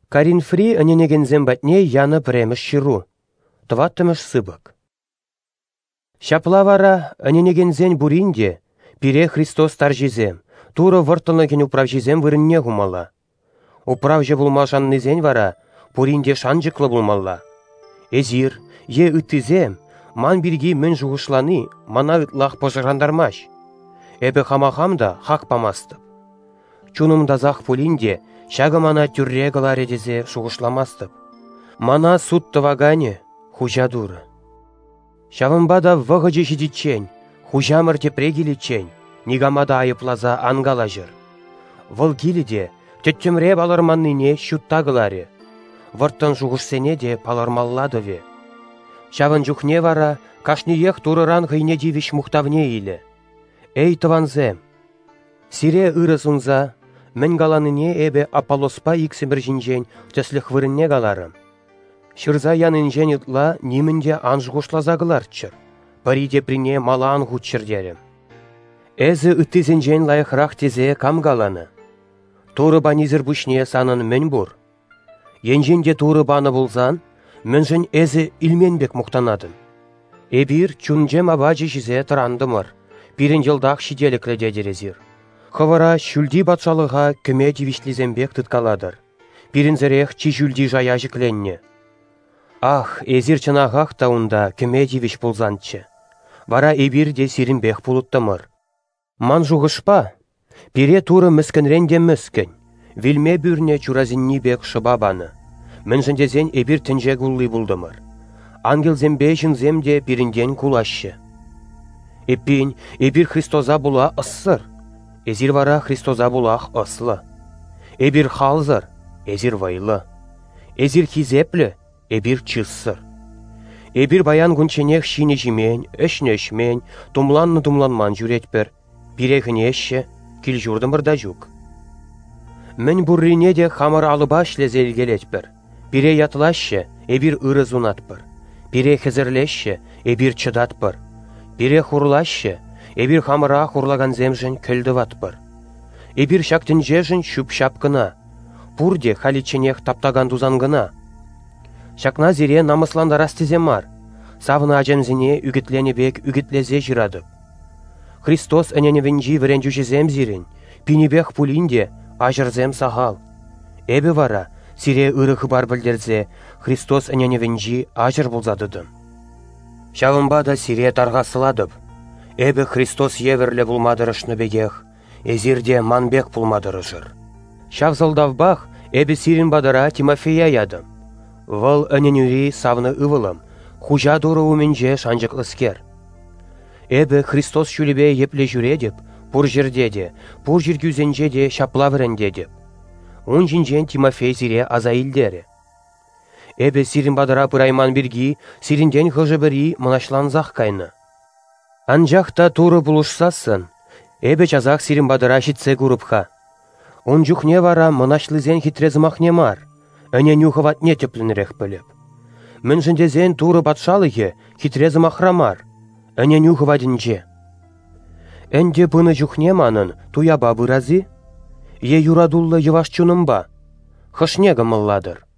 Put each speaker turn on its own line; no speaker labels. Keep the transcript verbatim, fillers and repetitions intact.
Каринфри аненегензем батне яны премеш ширу. Тваттымыш сыбык. Шапла вара аненегензен буринде, пире Христос таржизем, тура выртылыген управжизем вырынне гумала. Управжы булма шаннызен вара, буринде шанжықлы булмалла. Эзир, е үттізем, ман бірге мін жуғышланы, мана үтлақ пожырандармаш. Эбі хамахамда хақ памастып. Чунымда зақ пулинде, шағы мана түрре ғылар едезе шуғышламастып. Мана суд тывагане, хужа дуры. Шавымбада вғыжы жидичен, хужамыр тепрегілічен, нигамада айыплаза ангала жыр. Выл келіде, төттімре баларманныне шуттағылары. Вырттын жуғышсене де палармалладыве. Шавын жүхне вара, кашниех турыран ғыйне дивиш мұқтавне илі. Эй тыванзем, сире ырысунза, мен галаныне эбе Аполлоспа иксімір жинжен төслік вырынне галарым. Шырза янынжен ытла немінде анжғышлазағыларчыр. Париде прине мала ангучыр дерім. Эзі үттізінжен лайықрақ тезе кам галаны. Туры банизір бүшне санын мен бұр. Енженде туры баны болзан, мен жын эзі илменбек мұқтанадым. Эбір чүнжем абажы жізе тұрандымыр. Бірін жылдақ шиделіклі дедерезір. Хывыра шүлді батшалыға күме дивишлізембек тұткаладыр. Бірін зірех чи жүлді жая жікленне. Ах, эзір чынағақ таунда күме дивиш болзанчы. Вара эбір де сирінбек пулыттымыр. Ман жуғышпа, пире туры мүскінренде мүскін. Вилме бүрне чуразинни бек шыбабаны. Мен жындезен эбір тінже гулли булдымыр. Ангелзембе жынземде бірінден кулашы. Эппин, эбір Христоза була ыссыр. Эзір вара Христоза булах ыслы. Эбір халзыр, эзір вайлы. Эзір хизеплі, эбір чыссыр. Эбір баян гүнченех шине жимен, өшне-өшмен, тумланны-тумланман жүретпір. Бірегіне әші, кіл жүрдымыр да жүк. Мен бұррине де хамыр алыбаш лезелгелетпір. Бире ятылашы, эбір ыры зунатпыр. Бире хезірлеші, эбір чыдатпыр. Бире хурлашы, эбір хамыра хурлаган земжін көлді ватпыр. Эбір шактын жежін шүп шапкына. Пурде халиченех таптаган дузангына. Шакна зире намысланда растеземар. Савына ажемзіне үгітлене бек үгітлезе жирадып. Христос әненевенжи віренжүшізем зирен, пинебек пулинде ажырзем сағал. Эбі вара, сире ырығы бар білдерзе, Христос әненевенжи ажыр бұлзадыдым. Шавымба да сире тарғасыладып. Эбі Христос еверлі бұлмадырышны бегех, эзирде манбек бұлмадырышыр. Шавзылдавбақ, эбі сирин бадыра Тимофея ядым. Выл әненюри савны ывылым, хужа дұры уменже шанжық ыскер. Эбі Христос шүлібе епле жүре деп, пұр жерде де, пұр жергюзенже де шапла вірінде деп. Он жинжен Тимофей зире азаилдері. Эбі сирин бадыра пырайман біргі, сиринден ғыжы бірі мұнашланзақ кайны. Анжақта туры бұлышсасын, эбі жазақ сирин бадыра житсе күріпха. Он жүхне вара мұнашлызен хитрезімақ немар, әне нюхыват не теплінірек біліп. Мін жіндезен туры батшалығы хитрезімақ рамар, әне нюхывадінже. Әнде бұны жүхне манын туяба бұразы, е юрадуллы евашчунымба, хышнегі мылладыр.